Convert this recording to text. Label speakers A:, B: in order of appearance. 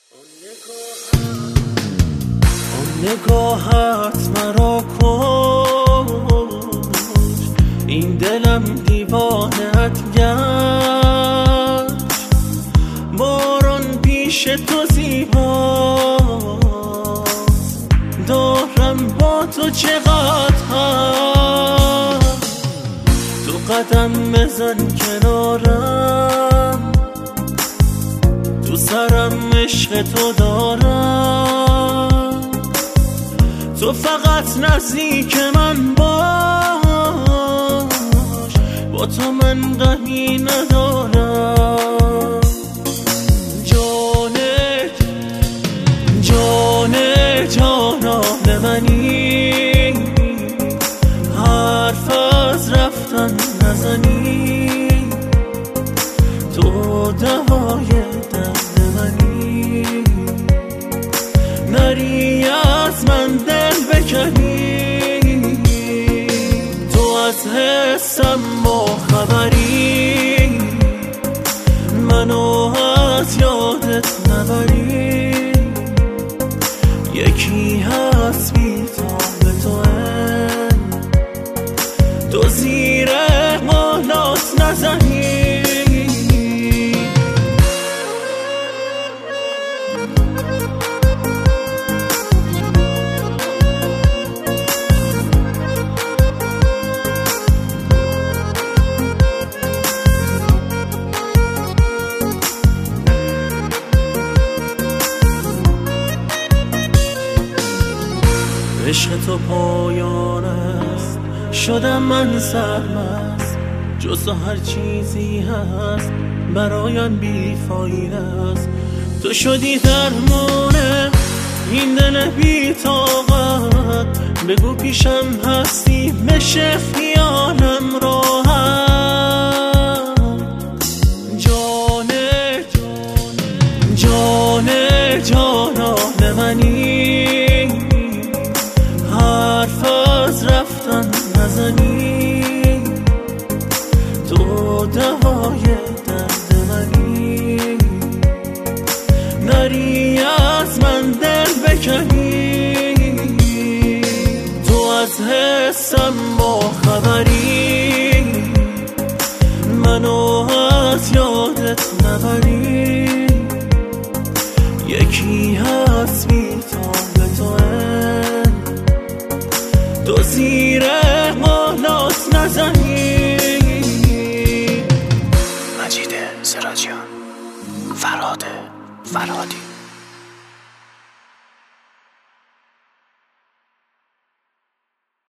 A: اون نگاهت مرا کشت، این دلم دیوانت گشت. باران پیش تو زیباست، دارم با تو چقدر هست. تو قدم بزن کنارم، تو سرم عشق تو دارم. تو فقط نزدیک من باش، با تو من غمی ندارم. جانان منی، حرف از رفتن نزنی. تو دوای درد منی، نری از من دل بکنی. تو از حسم با خبری، منو از یادت نبری. یکی هست بی تاب تو زیر قولات نزنی. عشق تو پایان است، شدم من سرمست. جز تو هر چیزی هست برایم بیفایده است. تو شدی درمان این دل بی طاقت، بگو پیشم هستی بشه خیالم راحت. جانان منی، حرف از رفتن نزنی. تو دوای درد منی، نری از من دل بکنی. تو از حسم با خبری، منو از یادت نبری. یکی هست بی تاب تو زیر قولات نزنی.
B: مجید سراجیان، فرهاد فرهادی.